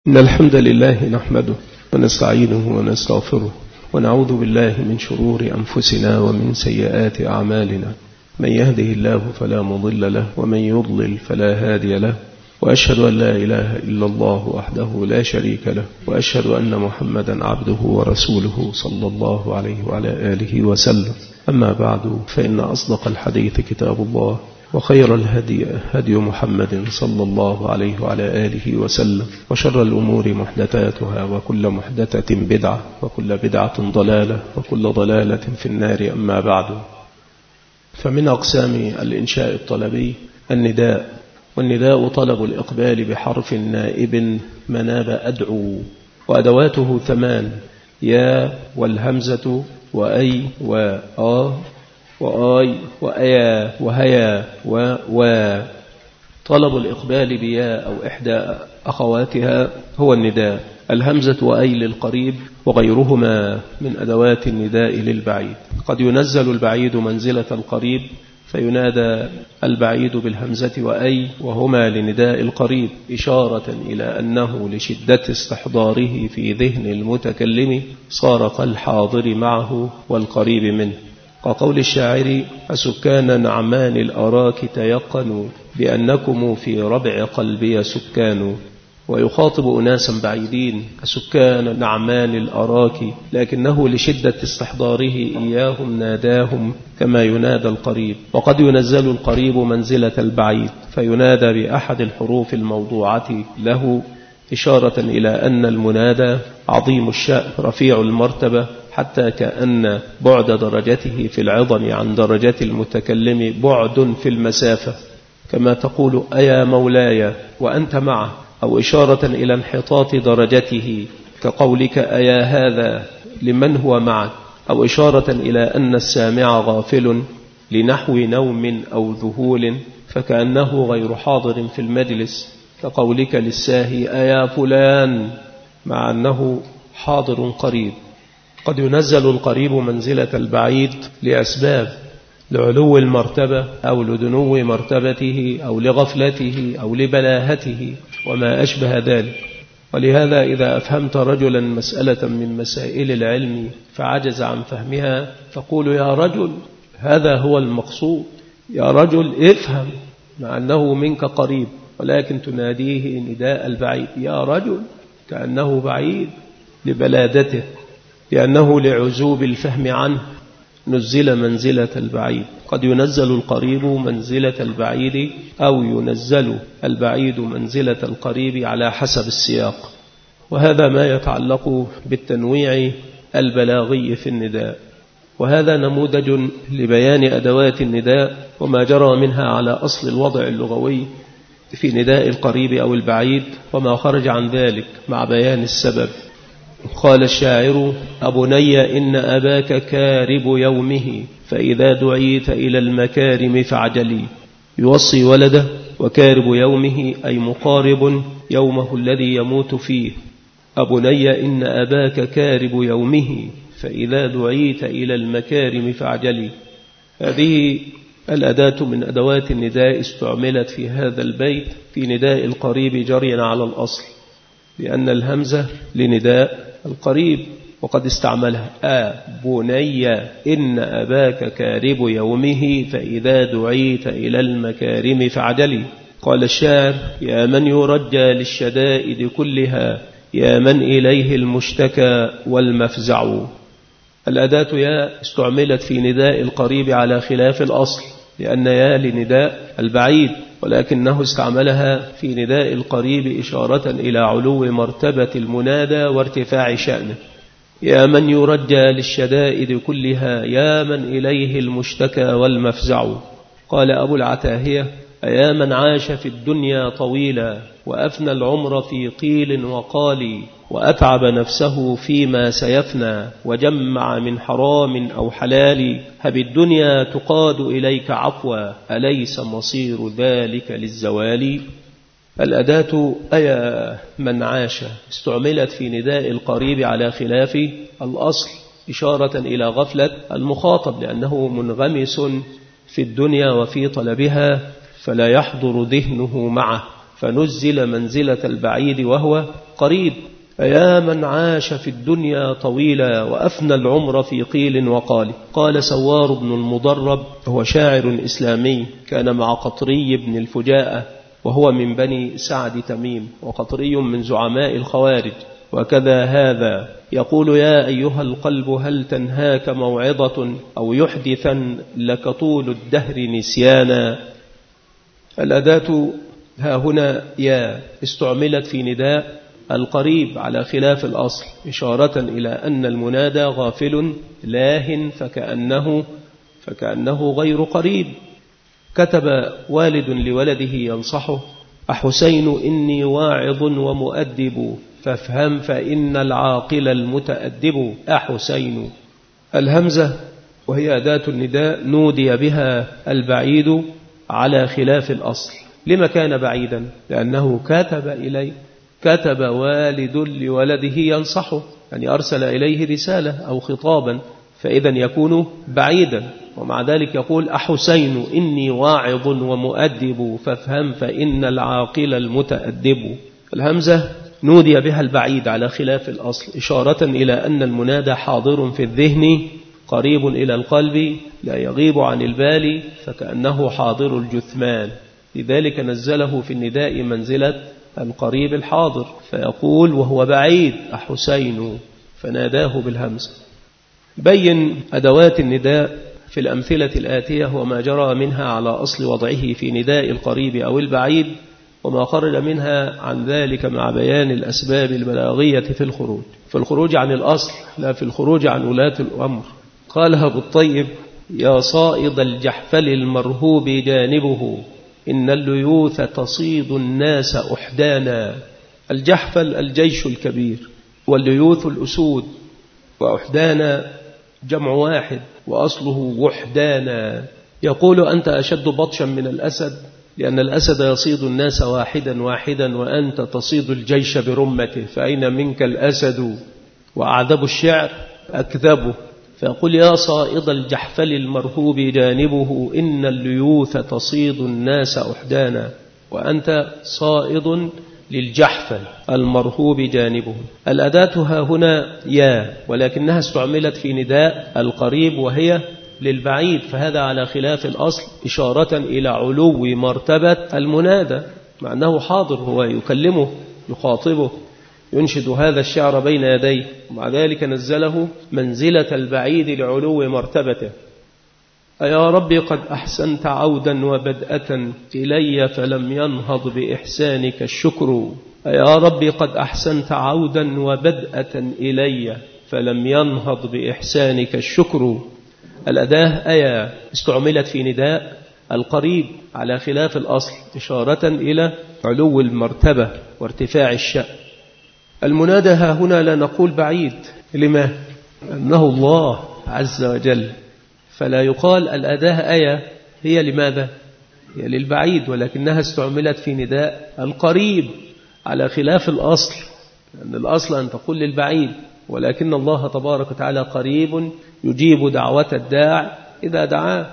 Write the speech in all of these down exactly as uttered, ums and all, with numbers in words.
إن الحمد لله نحمده ونستعينه ونستغفره ونعوذ بالله من شرور أنفسنا ومن سيئات أعمالنا. من يهده الله فلا مضل له ومن يضلل فلا هادي له، وأشهد أن لا إله إلا الله وحده لا شريك له، وأشهد أن محمدا عبده ورسوله صلى الله عليه وعلى آله وسلم. أما بعد، فإن أصدق الحديث كتاب الله، وخير الهدي هدي محمد صلى الله عليه وعلى آله وسلم، وشر الأمور محدثاتها، وكل محدثة بدعة، وكل بدعة ضلالة، وكل ضلالة في النار. أما بعد، فمن أقسام الإنشاء الطلبي النداء، والنداء طلب الإقبال بحرف نائب مناب أدعو، وأدواته ثمان: يا والهمزة وأي وآ وآي وأيا وهيا ووا. طلب الإقبال بيا أو إحدى أخواتها هو النداء. الهمزة وأي للقريب، وغيرهما من أدوات النداء للبعيد. قد ينزل البعيد منزلة القريب فينادى البعيد بالهمزة وأي، وهما لنداء القريب، إشارة إلى أنه لشدة استحضاره في ذهن المتكلم صار كالحاضر معه والقريب منه. كقول الشاعر: أسكان نعمان الأراك تيقنوا بأنكم في ربع قلبي سكان. ويخاطب أناسا بعيدين: أسكان نعمان الأراك، لكنه لشدة استحضاره إياهم ناداهم كما ينادى القريب. وقد ينزل القريب منزلة البعيد فينادى بأحد الحروف الموضوعة له، إشارة إلى أن المنادى عظيم الشأن رفيع المرتبة، حتى كأن بعد درجته في العظم عن درجة المتكلم بعد في المسافة، كما تقول: أيا مولاي وأنت معه، أو إشارة إلى انحطاط درجته، كقولك: أيا هذا لمن هو معك، أو إشارة إلى أن السامع غافل لنحو نوم أو ذهول، فكأنه غير حاضر في المجلس، كقولك للساهي: أيا فلان، مع أنه حاضر قريب. قد ينزل القريب منزلة البعيد لأسباب: لعلو المرتبة، أو لدنو مرتبته، أو لغفلته، أو لبلاهته، وما أشبه ذلك. ولهذا إذا أفهمت رجلا مسألة من مسائل العلم فعجز عن فهمها، فقول: يا رجل، هذا هو المقصود، يا رجل افهم، مع أنه منك قريب، ولكن تناديه نداء البعيد: يا رجل، كأنه بعيد لبلادته، لأنه لعزوب الفهم عنه نزل منزلة البعيد. قد ينزل القريب منزلة البعيد، أو ينزل البعيد منزلة القريب على حسب السياق. وهذا ما يتعلق بالتنويع البلاغي في النداء. وهذا نموذج لبيان أدوات النداء وما جرى منها على أصل الوضع اللغوي في نداء القريب أو البعيد، وما خرج عن ذلك مع بيان السبب. قال الشاعر: أبني إن أباك كارب يومه، فإذا دعيت إلى المكارم فاعجلي. يوصي ولده، وكارب يومه أي مقارب يومه الذي يموت فيه. أبني إن أباك كارب يومه، فإذا دعيت إلى المكارم فاعجلي. هذه الأداة من أدوات النداء استعملت في هذا البيت في نداء القريب جريا على الأصل، لأن الهمزة لنداء القريب، وقد استعملها: أبني إن أباك كارب يومه، فإذا دعيت إلى المكارم فاعجلي. قال الشاعر: يا من يرجى للشدائد كلها، يا من إليه المشتكى والمفزع. الأداة يا استعملت في نداء القريب على خلاف الأصل، لأن يا لنداء البعيد، ولكنه استعملها في نداء القريب إشارة إلى علو مرتبة المنادى وارتفاع شأنه. يا من يرجى للشدائد كلها، يا من إليه المشتكى والمفزع. قال أبو العتاهية: أيا من عاش في الدنيا طويلا، وأفنى العمر في قيل وقال، وأتعب نفسه فيما سيفنى، وجمع من حرام أو حلال، هب الدنيا تقاد إليك عفوا، أليس مصير ذلك للزوال. الأداة أيا من عاش استعملت في نداء القريب على خلاف الأصل، إشارة إلى غفلة المخاطب، لأنه منغمس في الدنيا وفي طلبها، فلا يحضر ذهنه معه، فنزل منزلة البعيد وهو قريب. يا من عاش في الدنيا طويلا وأفنى العمر في قيل وقال. قال سوار بن المضرب، هو شاعر إسلامي، كان مع قطري بن الفجاءة وهو من بني سعد تميم، وقطري من زعماء الخوارج. وكذا هذا يقول: يا أيها القلب هل تنهاك موعظة أو يحدثا لك طول الدهر نسيانا. الأداة ها هنا يا استعملت في نداء القريب على خلاف الأصل، إشارة إلى أن المنادى غافل لاه فكأنه, فكأنه غير قريب. كتب والد لولده ينصحه: أحسين إني واعظ ومؤدب، فافهم فإن العاقل المتأدب. أحسين. الهمزة وهي أداة النداء نودي بها البعيد على خلاف الأصل. لما كان بعيدا؟ لأنه كتب إليه، كتب والد لولده ينصحه، يعني أرسل إليه رسالة أو خطابا، فإذا يكون بعيدا. ومع ذلك يقول: أحسين إني واعظ ومؤدب، فافهم فإن العاقل المتأدب. الهمزة نودي بها البعيد على خلاف الأصل، إشارة إلى أن المنادى حاضر في الذهن قريب إلى القلب لا يغيب عن البال، فكأنه حاضر الجثمان. لذلك نزله في النداء منزلة القريب الحاضر، فيقول وهو بعيد: أحسين، فناداه بالهمزة. بين أدوات النداء في الأمثلة الآتية وما جرى منها على أصل وضعه في نداء القريب أو البعيد، وما خرج منها عن ذلك مع بيان الأسباب البلاغية في الخروج، في الخروج عن الأصل لا في الخروج عن ولاة الأمر. قالها أبو الطيب: يا صائد الجحفل المرهوب جانبه، إن الليوث تصيد الناس أحدانا. الجحفل الجيش الكبير، والليوث الأسود، وأحدانا جمع واحد وأصله وحدانا. يقول: أنت أشد بطشا من الأسد، لأن الأسد يصيد الناس واحدا واحدا، وأنت تصيد الجيش برمته، فأين منك الأسد؟ وأعذب الشعر أكذبه، فيقول: يا صائد الجحفل المرهوب جانبه، إن الليوث تصيد الناس أحدانا. وأنت صائد للجحفل المرهوب جانبه. الأداة ها هنا يا، ولكنها استعملت في نداء القريب وهي للبعيد، فهذا على خلاف الأصل، إشارة إلى علو مرتبة المنادى، مع أنه حاضر، هو يكلمه يخاطبه ينشد هذا الشعر بين يديه، ومع ذلك نزله منزلة البعيد لعلو مرتبته. يا ربي قد أحسنت عودا وبدأة إلي، فلم ينهض بإحسانك الشكر. يا ربي قد أحسنت عودا وبدأة إلي، فلم ينهض بإحسانك الشكر. الأداة أيا استعملت في نداء القريب على خلاف الأصل، إشارة إلى علو المرتبة وارتفاع الشأن. المنادى ها هنا لا نقول بعيد، لما؟ أنه الله عز وجل، فلا يقال الأداة أيا هي لماذا؟ هي للبعيد، ولكنها استعملت في نداء القريب على خلاف الأصل، لأن الأصل أن تقول للبعيد، ولكن الله تبارك وتعالى قريب يجيب دعوة الداع إذا دعاه،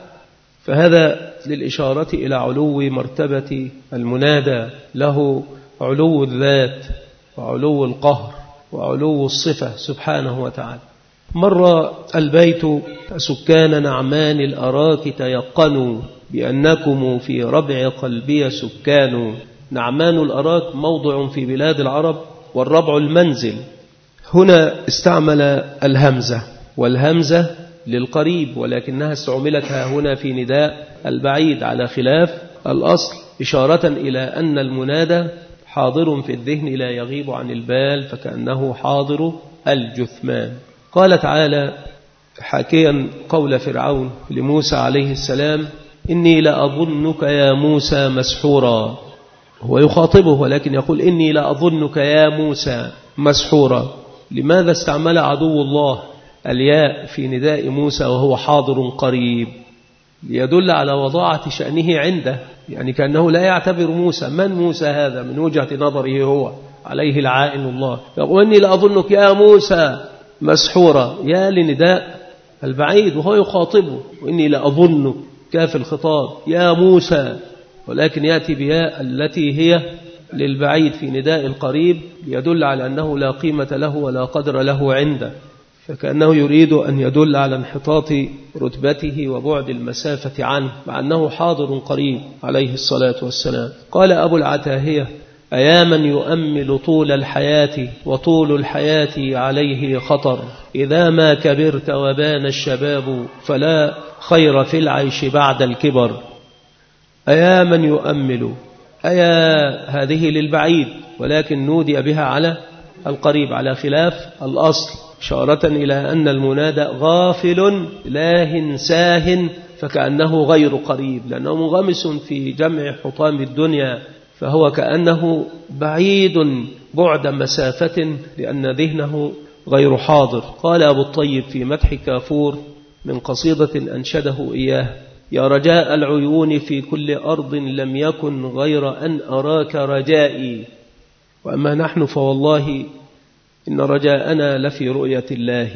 فهذا للإشارة إلى علو مرتبة المنادى، له علو الذات وعلو القهر وعلو الصفة سبحانه وتعالى. مر البيت سكان نعمان الأراك تيقنوا، بأنكم في ربع قلبي سكان. نعمان الأراك موضع في بلاد العرب، والربع المنزل. هنا استعمل الهمزة، والهمزة للقريب، ولكنها استعملتها هنا في نداء البعيد على خلاف الأصل، إشارة إلى أن المنادى حاضر في الذهن لا يغيب عن البال، فكأنه حاضر الجثمان. قال تعالى حاكيا قول فرعون لموسى عليه السلام: إني لأظنك يا موسى مسحورا. هو يخاطبه ولكن يقول: إني لأظنك يا موسى مسحورا. لماذا استعمل عدو الله الياء في نداء موسى وهو حاضر قريب؟ ليدل على وضاعة شأنه عنده، يعني كأنه لا يعتبر موسى. من موسى هذا من وجهة نظره هو عليه العائن الله؟ يقول: إني لأظنك يا موسى مسحورا، يا لنداء البعيد وهو يخاطبه، وإني لأظنك كاف الخطاب يا موسى، ولكن يأتي بياء التي هي للبعيد في نداء القريب يدل على أنه لا قيمة له ولا قدر له عنده، فكأنه يريد أن يدل على انحطاط رتبته وبعد المسافة عنه، مع أنه حاضر قريب عليه الصلاة والسلام. قال أبو العتاهية: أيا من يؤمل طول الحياة وطول الحياة عليه خطر، إذا ما كبرت وبان الشباب فلا خير في العيش بعد الكبر. أيا من يؤمل، أيا هذه للبعيد، ولكن نودي بها على القريب على خلاف الأصل، إشارة إلى أن المنادى غافل لاه ساه، فكأنه غير قريب، لأنه منغمس في جمع حطام الدنيا، فهو كأنه بعيد بعد مسافة، لأن ذهنه غير حاضر. قال أبو الطيب في مدح كافور من قصيدة أنشده إياه: يا رجاء العيون في كل أرض لم يكن غير أن أراك رجائي، وأما نحن فوالله إن رجاءنا لفي رؤية الله.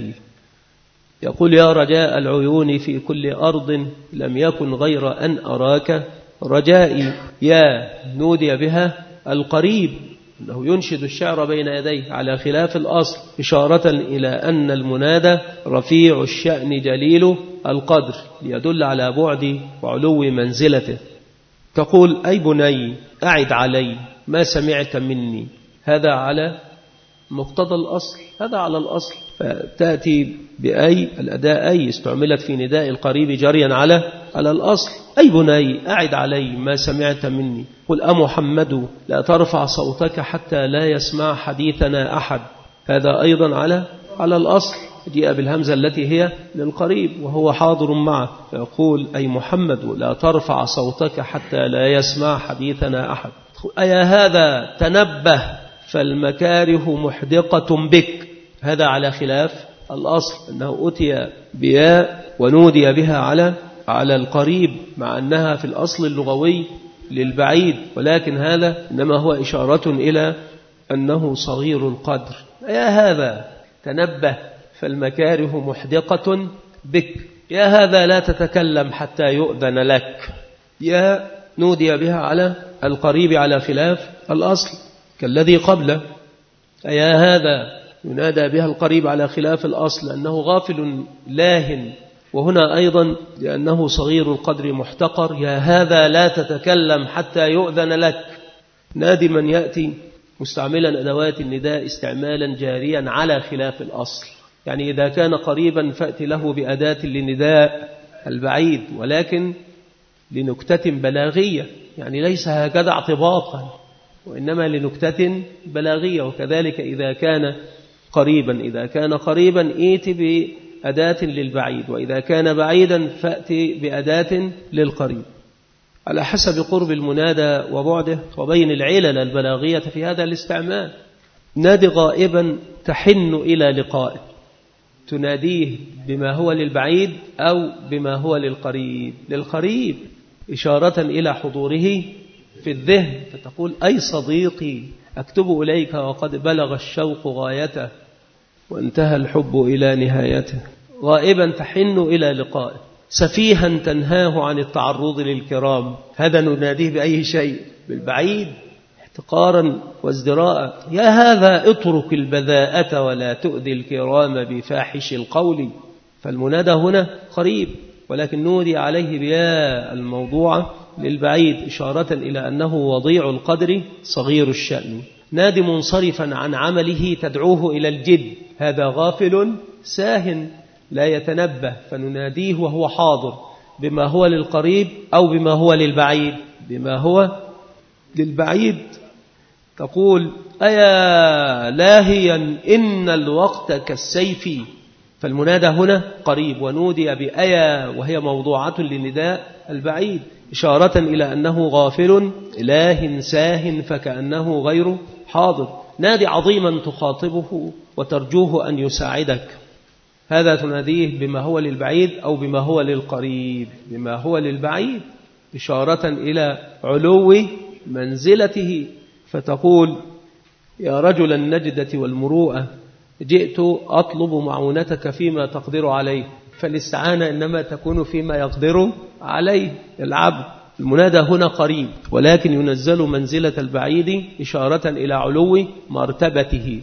يقول: يا رجاء العيون في كل أرض لم يكن غير أن أراك رجائي، يا نودي بها القريب، أنه ينشد الشعر بين يديه على خلاف الأصل، إشارة إلى أن المنادى رفيع الشأن جليل القدر، ليدل على بعد وعلو منزلته. تقول: أي بني أعد علي ما سمعت مني، هذا على مقتضى الأصل، هذا على الأصل، فتأتي بأي الأداء أي استعملت في نداء القريب جريا على على الأصل. أي بني أعد علي ما سمعت مني، قل أمحمد لا ترفع صوتك حتى لا يسمع حديثنا أحد، هذا أيضا على على الأصل، جاء بالهمزة التي هي للقريب وهو حاضر معه، فيقول: أي محمد لا ترفع صوتك حتى لا يسمع حديثنا أحد. أي هذا تنبه فالمكاره محدقة بك، هذا على خلاف الأصل، أنه أتي بياء ونودي بها على على القريب، مع أنها في الأصل اللغوي للبعيد، ولكن هذا إنما هو إشارة إلى أنه صغير القدر. يا هذا تنبه فالمكاره محدقة بك، يا هذا لا تتكلم حتى يؤذن لك، يا نودي بها على القريب على خلاف الأصل كالذي قبله. يا هذا ينادى بها القريب على خلاف الأصل لأنه غافل لاهن، وهنا أيضا لأنه صغير القدر محتقر. يا هذا لا تتكلم حتى يؤذن لك، نادي من يأتي مستعملا أدوات النداء استعمالا جاريا على خلاف الأصل، يعني إذا كان قريبا فأتي له بأداة لنداء البعيد، ولكن لنكتة بلاغية، يعني ليس هكذا اعتباطا، وإنما لنكتة بلاغية. وكذلك إذا كان قريبا إذا كان قريبا ائت بأداة للبعيد، وإذا كان بعيدا فأتي بأداة للقريب، على حسب قرب المنادى وبعده وبين العلل البلاغية في هذا الاستعمال. نادي غائبا تحن إلى لقائه، تناديه بما هو للبعيد أو بما هو للقريب، للقريب إشارة إلى حضوره في الذهن، فتقول: أي صديقي أكتب إليك وقد بلغ الشوق غايته وانتهى الحب إلى نهايته. غائبا تحن إلى لقائه، سفيها تنهاه عن التعرض للكرام، هذا نناديه بأي شيء، بالبعيد احتقارا وازدراء. يا هذا اترك البذاءة ولا تؤذي الكرام بفاحش القول، فالمنادى هنا قريب، ولكن نودي عليه بياء الموضوعة للبعيد، إشارة إلى أنه وضيع القدر صغير الشأن. نادي منصرفا عن عمله تدعوه إلى الجد، هذا غافل ساهن لا يتنبه، فنناديه وهو حاضر بما هو للقريب أو بما هو للبعيد، بما هو للبعيد. تقول: أيا لاهيا إن الوقت كالسيف، فالمنادى هنا قريب ونودي بأيا وهي موضوعة لنداء البعيد، إشارة إلى أنه غافل إله ساه، فكأنه غير حاضر. نادي عظيما تخاطبه وترجوه أن يساعدك، هذا تناديه بما هو للبعيد أو بما هو للقريب، بما هو للبعيد إشارة إلى علو منزلته. فتقول: يا رجل النجدة والمروءة جئت أطلب معونتك فيما تقدر عليه، فالاستعانة إنما تكون فيما يقدر عليه العبد، المنادى هنا قريب، ولكن ينزل منزلة البعيد إشارة إلى علو مرتبته.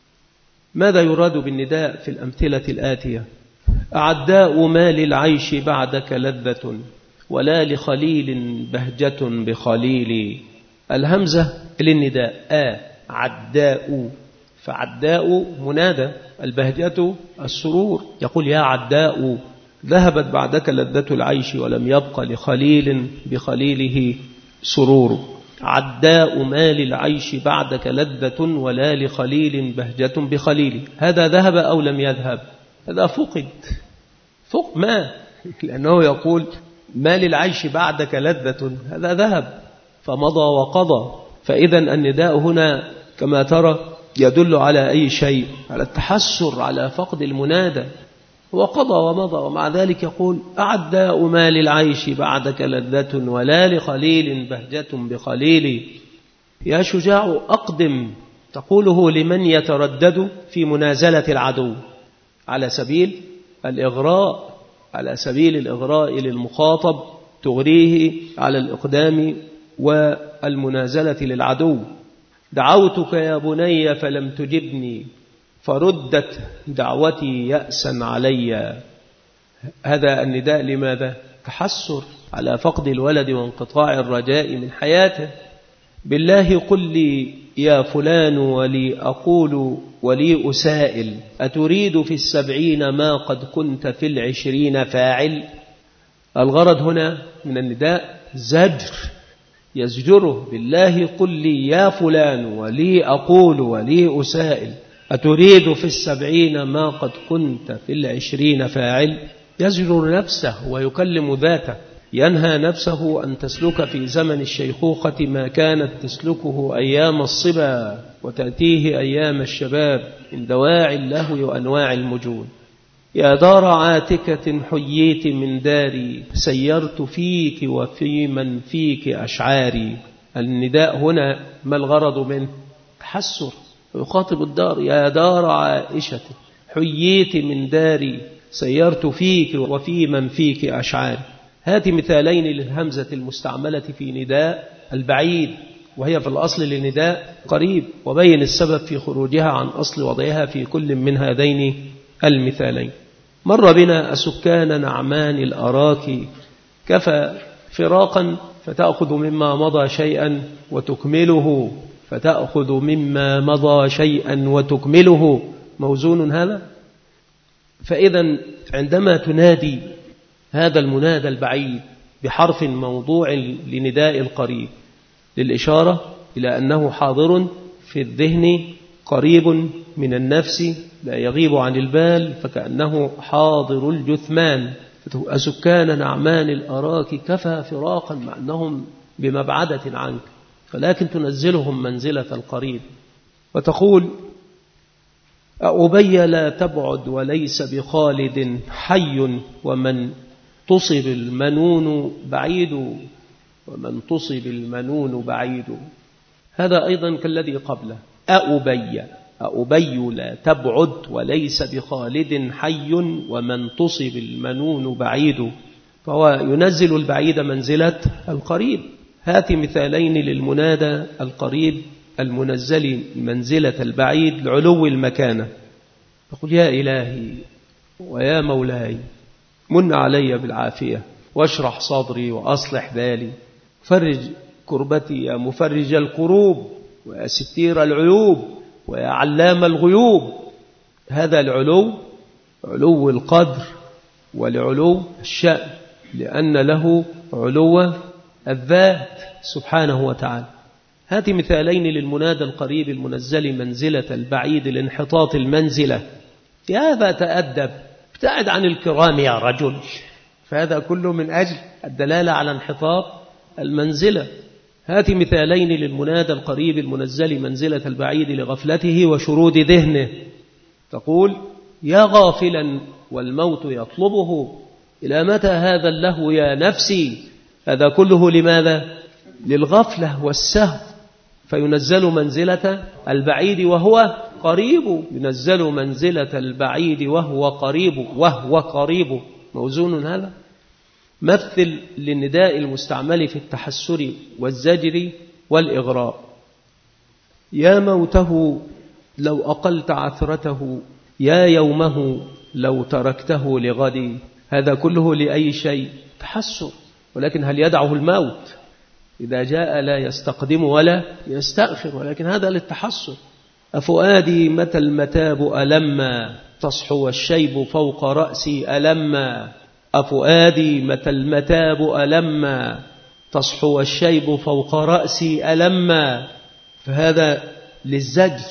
ماذا يراد بالنداء في الأمثلة الآتية؟ أعداء ما للعيش بعدك لذة، ولا لخليل بهجة بخليل. الهمزة للنداء آ عداء، فعداء منادى، البهجة السرور. يقول يا عداء ذهبت بعدك لذة العيش ولم يبق لخليل بخليله سرور. عداء ما للعيش بعدك لذة ولا لخليل بهجة بخليله. هذا ذهب أو لم يذهب؟ هذا فقد، فق ما، لأنه يقول ما للعيش بعدك لذة، هذا ذهب فمضى وقضى. فإذا النداء هنا كما ترى يدل على أي شيء؟ على التحسر على فقد المنادى، وقضى ومضى. ومع ذلك يقول أعداء ما للعيش بعدك لذة ولا لخليل بهجة بخليل. يا شجاع أقدم، تقوله لمن يتردد في منازلة العدو على سبيل الإغراء، على سبيل الإغراء للمخاطب، تغريه على الإقدام والمنازلة للعدو. دعوتك يا بني فلم تجبني، فردت دعوتي يأسا علي. هذا النداء لماذا؟ تحسر على فقد الولد وانقطاع الرجاء من حياته. بالله قل لي يا فلان ولي أقول ولي أسائل، أتريد في السبعين ما قد كنت في العشرين فاعل. الغرض هنا من النداء زجر، يزجره. بالله قل لي يا فلان ولي أقول ولي أسائل، أتريد في السبعين ما قد كنت في العشرين فاعل. يزجر نفسه ويكلم ذاته، ينهى نفسه أن تسلك في زمن الشيخوخة ما كانت تسلكه أيام الصبا، وتأتيه أيام الشباب من دواعي اللهو وأنواع المجون. يا دار عاتكة حييت من داري، سيرت فيك وفي من فيك أشعاري. النداء هنا ما الغرض منه؟ تحسر، يخاطب الدار. يا دار عائشة حييت من داري، سيرت فيك وفي من فيك أشعاري. هات مثالين للهمزة المستعملة في نداء البعيد، وهي في الأصل لنداء قريب، وبين السبب في خروجها عن أصل وضعها في كل من هذين المثالين. مر بنا أسكان نعمان الأراك، كفى فراقا فتأخذ مما مضى شيئا وتكمله، فتأخذ مما مضى شيئا وتكمله. موزون هذا. فإذا عندما تنادي هذا المنادى البعيد بحرف موضوع لنداء القريب للإشارة إلى أنه حاضر في الذهن قريب من النفس لا يغيب عن البال، فكأنه حاضر الجثمان. أسكان نعمان الأراك كفى فراقا، مع أنهم بمبعدة عنك، ولكن تنزلهم منزلة القريب. وتقول أبي لا تبعد وليس بخالد حي، ومن تصب المنون بعيد، ومن تصب المنون بعيد. هذا أيضا كالذي قبله. أبي أبي لا تبعد وليس بخالد حي، ومن تصب المنون بعيد. فهو ينزل البعيد منزلة القريب. هات مثالين للمنادى القريب المنزل منزلة البعيد لعلو المكانة. تقول يا إلهي ويا مولاي من علي بالعافية، واشرح صدري وأصلح بالي، فرج كربتي يا مفرج الكروب، ويا ستير العيوب، ويا علام الغيوب. هذا العلو علو القدر ولعلو الشأن، لأن له علو الذات سبحانه وتعالى. هات مثالين للمنادى القريب المنزل منزلة البعيد لانحطاط المنزلة. في هذا تأدب، ابتعد عن الكرام يا رجل. فهذا كله من أجل الدلالة على انحطاط المنزلة. هات مثالين للمنادى القريب المنزل منزلة البعيد لغفلته وشرود ذهنه. تقول يا غافلا والموت يطلبه، إلى متى هذا اللهو يا نفسي. هذا كله لماذا؟ للغفلة والسهو. فينزل منزلة البعيد وهو قريب، ينزل منزلة البعيد وهو قريب، وهو قريب. موزون هذا. مثل للنداء المستعمل في التحسر والزجر والإغراء. يا موته لو أقلت عثرته، يا يومه لو تركته لغدي. هذا كله لأي شيء؟ تحسر. ولكن هل يدعه الموت؟ إذا جاء لا يستقدم ولا يستأخر، ولكن هذا للتحسر. أفؤادي متى المتاب ألما، تصحو الشيب فوق رأسي ألما. أفؤادي متى المتاب ألما، تصحو الشيب فوق رأسي ألما. فهذا للزجر.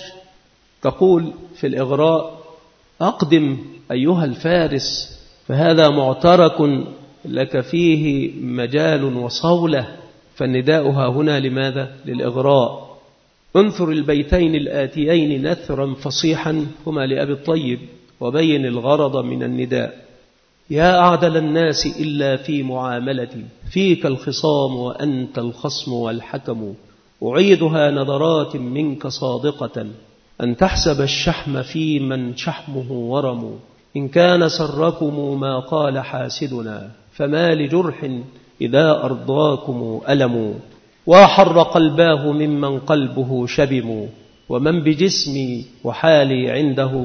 تقول في الإغراء: أقدم أيها الفارس، فهذا معترك لك فيه مجال وصولة. فالنداء ها هنا لماذا؟ للإغراء. انثر البيتين الآتيين نثرا فصيحا، هما لأبي الطيب، وبين الغرض من النداء. يا أعدل الناس إلا في معاملتي، فيك الخصام وأنت الخصم والحكم. أعيدها نظرات منك صادقة، أن تحسب الشحم في من شحمه ورم. إن كان سركم ما قال حاسدنا، فما لجرح إذا أرضاكم ألم. وحر قلباه ممن قلبه شبم، ومن بجسمي وحالي عنده.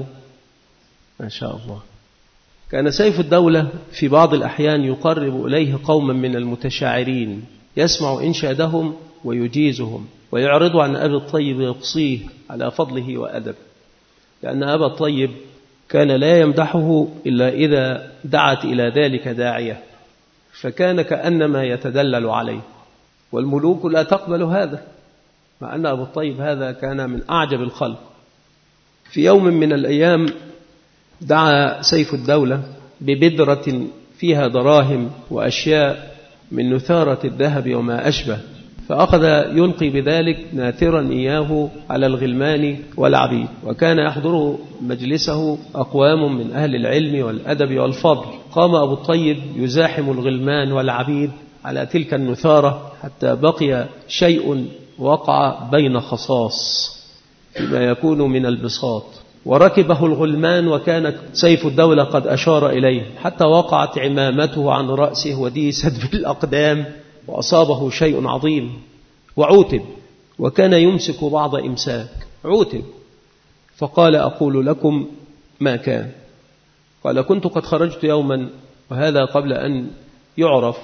ما شاء الله. كان سيف الدولة في بعض الأحيان يقرب إليه قوما من المتشاعرين، يسمع إنشادهم ويجيزهم، ويعرض عن أبي الطيب يقصيه على فضله وأدب، لأن أبا الطيب كان لا يمدحه إلا إذا دعت إلى ذلك داعية، فكان كأنما يتدلل عليه، والملوك لا تقبل هذا، مع أن أبو الطيب هذا كان من أعجب الخلق. في يوم من الأيام دعا سيف الدولة ببذرة فيها دراهم وأشياء من نثارة الذهب وما أشبه، فأخذ يلقي بذلك ناثرا إياه على الغلمان والعبيد. وكان يحضر مجلسه أقوام من أهل العلم والأدب والفضل. قام أبو الطيب يزاحم الغلمان والعبيد على تلك النثارة حتى بقي شيء وقع بين خصاص فيما يكون من البساط، وركبه الغلمان، وكان سيف الدولة قد أشار إليه، حتى وقعت عمامته عن رأسه وديست بالأقدام، وأصابه شيء عظيم وعوتب، وكان يمسك بعض إمساك. عوتب فقال: أقول لكم ما كان. قال: كنت قد خرجت يوما، وهذا قبل أن يعرف،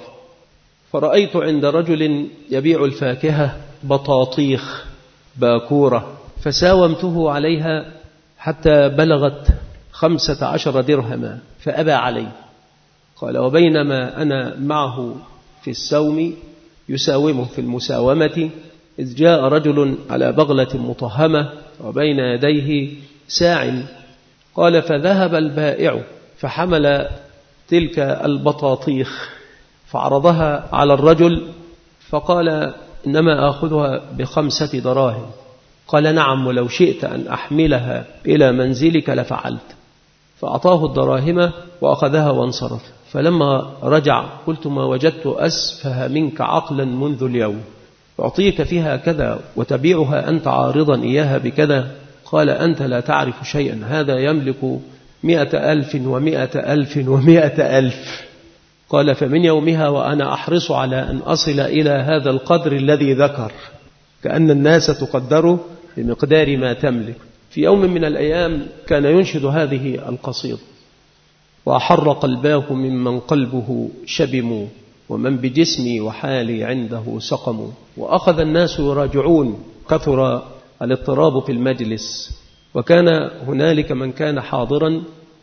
فرأيت عند رجل يبيع الفاكهة بطاطيخ باكورة، فساومته عليها حتى بلغت خمسة عشر درهما، فأبى علي. قال: وبينما أنا معه في السوم يساومه في المساومة، إذ جاء رجل على بغلة مطهمة وبين يديه ساع. قال: فذهب البائع فحمل تلك البطاطيخ فعرضها على الرجل، فقال: إنما آخذها بخمسة دراهم. قال: نعم، ولو شئت أن أحملها إلى منزلك لفعلت. فأعطاه الدراهم وأخذها وانصرف. فلما رجع قلت: ما وجدت أسفه منك عقلا منذ اليوم، أعطيك فيها كذا وتبيعها أنت عارضا إياها بكذا. قال: أنت لا تعرف شيئا، هذا يملك مئة ألف ومئة ألف ومئة ألف. قال: فمن يومها وأنا أحرص على أن أصل إلى هذا القدر الذي ذكر، كأن الناس تقدر بمقدار ما تملك. في يوم من الأيام كان ينشد هذه القصيدة: وأحر قلباه ممن قلبه شبم، ومن بجسمي وحالي عنده سقم. وأخذ الناس يراجعون، كثر الاضطراب في المجلس، وكان هنالك من كان حاضرا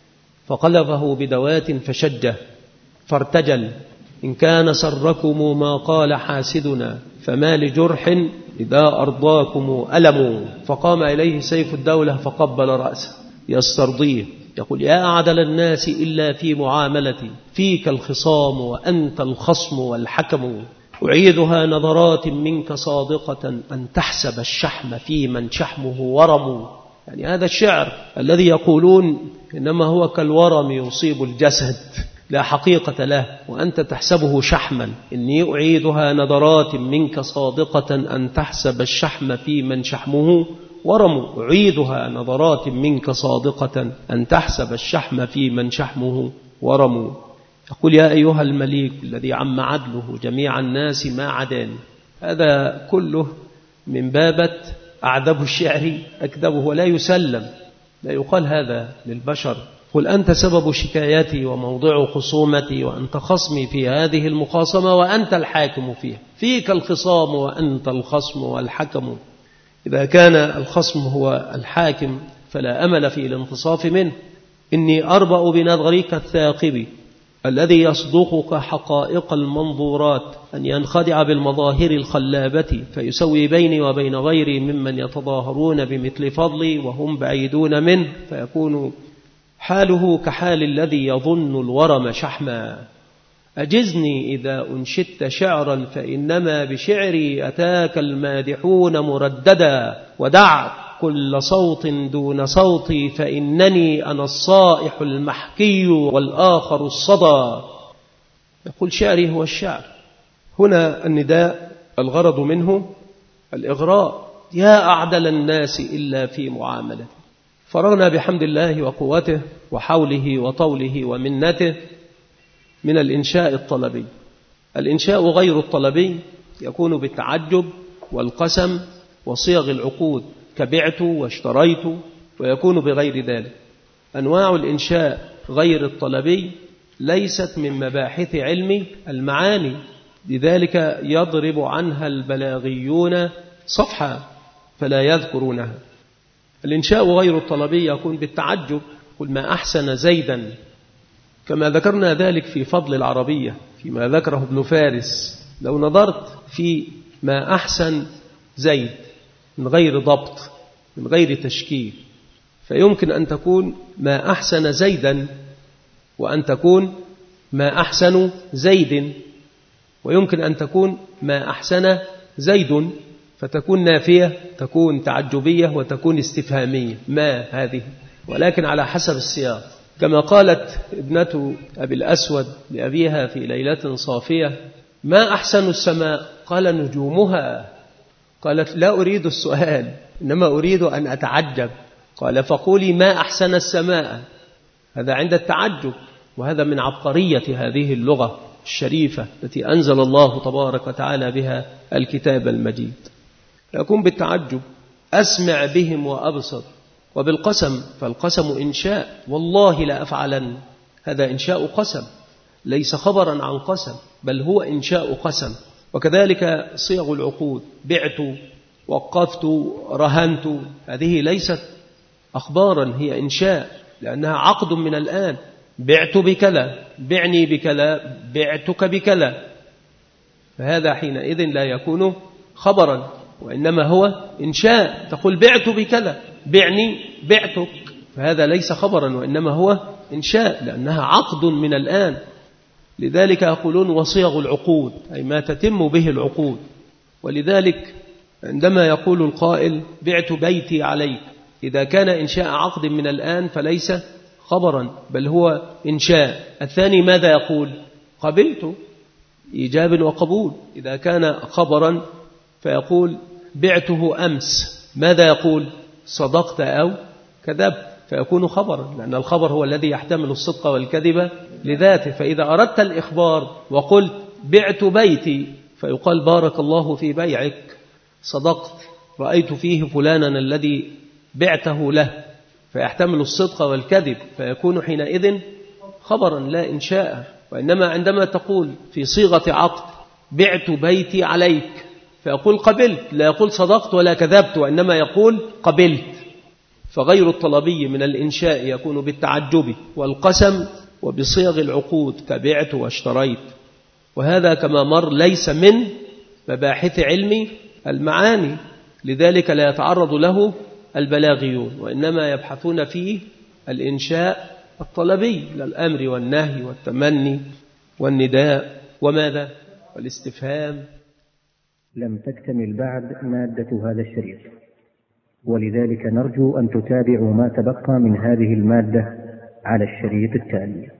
فقلبه بدوات فشجه فارتجل: إن كان سركم ما قال حاسدنا، فما لجرح إذا أرضاكم ألم. فقام إليه سيف الدولة فقبل رأسه يسترضيه، يقول: يا أعدل الناس إلا في معاملتي، فيك الخصام وأنت الخصم والحكم. أعيدها نظرات منك صادقة، أن تحسب الشحم في من شحمه ورم. يعني هذا الشعر الذي يقولون إنما هو كالورم يصيب الجسد لا حقيقة له، وأنت تحسبه شحما. إني أعيدها نظرات منك صادقة، أن تحسب الشحم في من شحمه ورم. أعيدها نظرات منك صادقة، أن تحسب الشحم في من شحمه ورم. تقول يا أيها المليك الذي عم عدله جميع الناس ما عداني. هذا كله من بابة أعذب الشعر أكذبه ولا يسلم، لا يقال هذا للبشر. قل أنت سبب شكايتي وموضع خصومتي، وأنت خصمي في هذه المخاصمة وأنت الحاكم فيها، فيك الخصام وأنت الخصم والحكم. إذا كان الخصم هو الحاكم فلا أمل في الانتصاف منه. إني أربأ بنظرك الثاقب الذي يصدقك حقائق المنظورات أن ينخدع بالمظاهر الخلابة فيسوي بيني وبين غيري ممن يتظاهرون بمثل فضلي وهم بعيدون منه، فيكون حاله كحال الذي يظن الورم شحما. أجزني إذا أنشدت شعرا فإنما بشعري أتاك المادحون مرددا، ودع كل صوت دون صوتي فإنني أنا الصائح المحكي والآخر الصدى. يقول شعري هو الشعر. هنا النداء الغرض منه الإغراء. يا أعدل الناس إلا في معاملته. فرغنا بحمد الله وقوته وحوله وطوله ومنته من الإنشاء الطلبي. الإنشاء غير الطلبي يكون بالتعجب والقسم وصيغ العقود كبعت واشتريت، ويكون بغير ذلك. أنواع الإنشاء غير الطلبي ليست من مباحث علم المعاني، لذلك يضرب عنها البلاغيون صفحا فلا يذكرونها. الإنشاء غير الطلبي يكون بالتعجب. قل ما أحسن زيدا، كما ذكرنا ذلك في فضل العربية فيما ذكره ابن فارس. لو نظرت في ما أحسن زيد من غير ضبط من غير تشكيل، فيمكن أن تكون ما أحسن زيدا، وأن تكون ما أحسن زيد، ويمكن أن تكون ما أحسن زيد، فتكون نافية، تكون تعجبية، وتكون استفهامية ما هذه، ولكن على حسب السياق. كما قالت ابنة أبي الأسود لأبيها في ليلة صافية: ما أحسن السماء؟ قال: نجومها. قالت: لا أريد السؤال، إنما أريد أن أتعجب. قال: فقولي ما أحسن السماء. هذا عند التعجب، وهذا من عبقرية هذه اللغة الشريفة التي أنزل الله تبارك وتعالى بها الكتاب المجيد. يكون بالتعجب. أسمع بهم وأبصر. وبالقسم، فالقسم إنشاء، والله لا أفعلن، هذا إنشاء قسم ليس خبرا عن قسم، بل هو إنشاء قسم. وكذلك صيغ العقود: بعت، وقفت، رهنت، هذه ليست أخبارا، هي إنشاء، لأنها عقد من الآن. بعت بكلا، بعني بكلا، بعتك بكلا، فهذا حينئذ لا يكون خبرا، وإنما هو إنشاء. تقول بعت بكلا، بعني، بعتك، فهذا ليس خبرا وإنما هو إنشاء، لأنها عقد من الآن. لذلك يقولون وصيغ العقود، أي ما تتم به العقود. ولذلك عندما يقول القائل بعت بيتي عليك، إذا كان إنشاء عقد من الآن فليس خبرا، بل هو إنشاء. الثاني ماذا يقول؟ قبلت، إيجاب وقبول. إذا كان خبرا فيقول بعته أمس، ماذا يقول؟ صدقت أو كذبت، فيكون خبرا، لأن الخبر هو الذي يحتمل الصدق والكذب لذاته. فإذا أردت الإخبار وقلت بعت بيتي، فيقال بارك الله في بيعك، صدقت، رأيت فيه فلانا الذي بعته له، فيحتمل الصدق والكذب، فيكون حينئذ خبرا لا إنشاء. وإنما عندما تقول في صيغة عقد بعت بيتي عليك، فيقول قبلت، لا يقول صدقت ولا كذبت، وإنما يقول قبلت. فغير الطلبي من الإنشاء يكون بالتعجب والقسم وبصيغ العقود كبعت واشتريت. وهذا كما مر ليس من مباحث علم المعاني، لذلك لا يتعرض له البلاغيون، وإنما يبحثون فيه الإنشاء الطلبي للأمر والنهي والتمني والنداء وماذا؟ والاستفهام. لم تكتمل بعد مادة هذا الشريط، ولذلك نرجو أن تتابعوا ما تبقى من هذه المادة على الشريط التالي.